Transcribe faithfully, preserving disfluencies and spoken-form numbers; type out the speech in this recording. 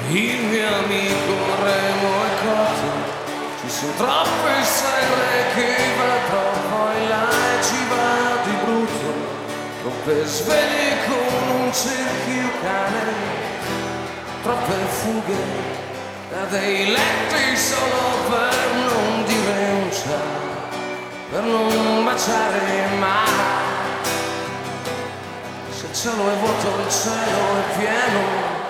Il mio amico Remo è cotto, ci sono troppe stelle che vedrò, poi là e ci va di brutto, troppe sveglie con un cerchio cane, troppe fughe da dei letti solo per non dire un ciao, per non baciare mai. Se il cielo è vuoto, il cielo è pieno,